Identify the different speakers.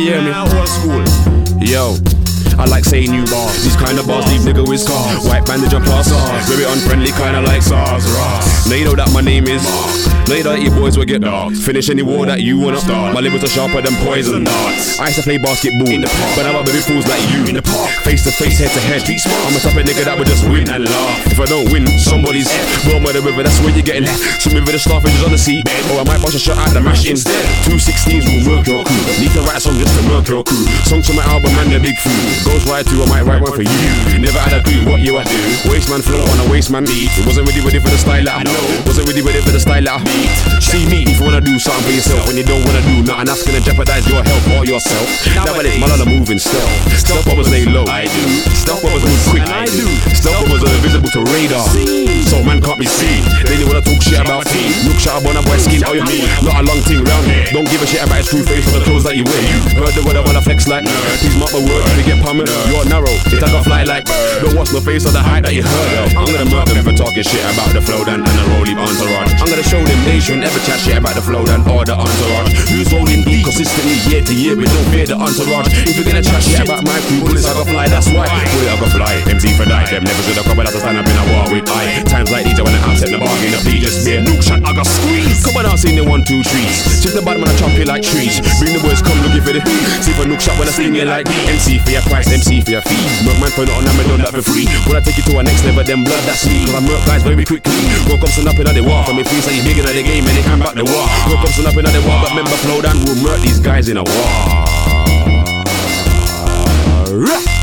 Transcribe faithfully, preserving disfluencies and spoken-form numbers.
Speaker 1: hear me?
Speaker 2: Old school.
Speaker 1: Yo, I like saying new bars. These kind of bars leave nigga with scars. White bandage and plus SARS. Very unfriendly, kinda like SARS. Now you know that my name is Mark. Now you know that your boys will get dark. Finish any war that you wanna start. My livers are sharper than poison darts. I used to play basketball in the park, but now I baby fools like you in the park. Face to face, head to head. I'm a type of nigga that would just win and laugh. If I don't win, somebody's bottom of the river, that's where you're getting left. Swim with the starfish on the seat, or I might bust a shot at the mash instead. Two sixteens will work your crew. Need to write a song just to murk your crew. Songs from my album and the big food. Goes right to, I might write one for you. Never had a clue what you would do. Waste man flow on a waste man beat. It wasn't really ready for the style that I know. Wasn't really ready for the style that I beat. See me if you wanna do something for yourself when you don't wanna do nothing that's gonna jeopardize your health or yourself. Nowadays, my lot are moving stealth. Stealth bombers lay low. I do. Stealth bombers move quick. I do. Stealth bombers are invisible to radar. So man can't be seen. Then you wanna talk shit about team. Look shot up on a boy skin. Oh you mean? Not a long thing round here. Don't give a shit about his true face or the clothes that you wear. Heard the word I wanna flex like nerd. Please mark my word. If you get pummeled, you're narrow. It I got fly like bird. Don't watch no face or the hype that you heard of. I'm gonna murk them for talking shit about the flow dan and the rolling entourage. I'm gonna show them they shouldn't ever chat shit about the flow dan or the entourage. Who's rolling deep consistently year to year, we don't fear the entourage. If you're gonna chat shit about my crew, bullets I got fly, that's why. Bullet I got fly, M C for die. Them never should have come out to stand up in a war with I. Times like these I wanna upset the bargain, the beat just be a nuke shot, I got squeeze. Come on out, sing the one, two, threes. Check the bottom and I chop you like trees. Bring the boys, come looking for the see for nuke shot when I sling it like M C for your price, M C for your fee. Murk man put it on, I'm done that for free. When I take it to a next level, then blood that's me. Cause I murk guys very quickly. Go come stand up in the war. From me feels like you bigger than the game and they come back the war. Go come stand up in the war, but remember flow down, we'll murk these guys in a war.